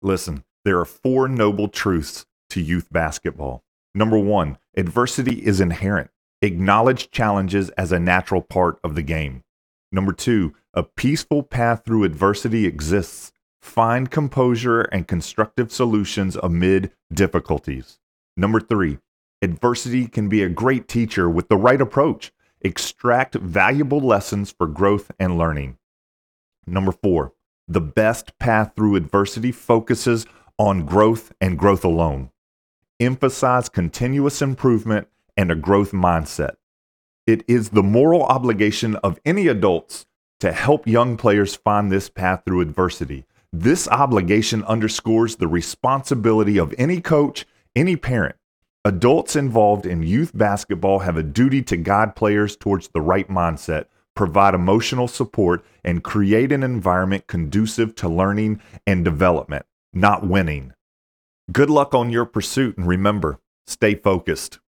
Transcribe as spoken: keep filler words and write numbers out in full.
Listen, there are four noble truths to youth basketball. Number one, adversity is inherent. Acknowledge challenges as a natural part of the game. Number two, a peaceful path through adversity exists. Find composure and constructive solutions amid difficulties. Number three, adversity can be a great teacher with the right approach. Extract valuable lessons for growth and learning. Number four, the best path through adversity focuses on growth and growth alone. Emphasize continuous improvement and a growth mindset. It is the moral obligation of any adults to help young players find this path through adversity. This obligation underscores the responsibility of any coach, any parent. Adults involved in youth basketball have a duty to guide players towards the right mindset, provide emotional support, and create an environment conducive to learning and development, not winning. Good luck on your pursuit, and remember, stay focused.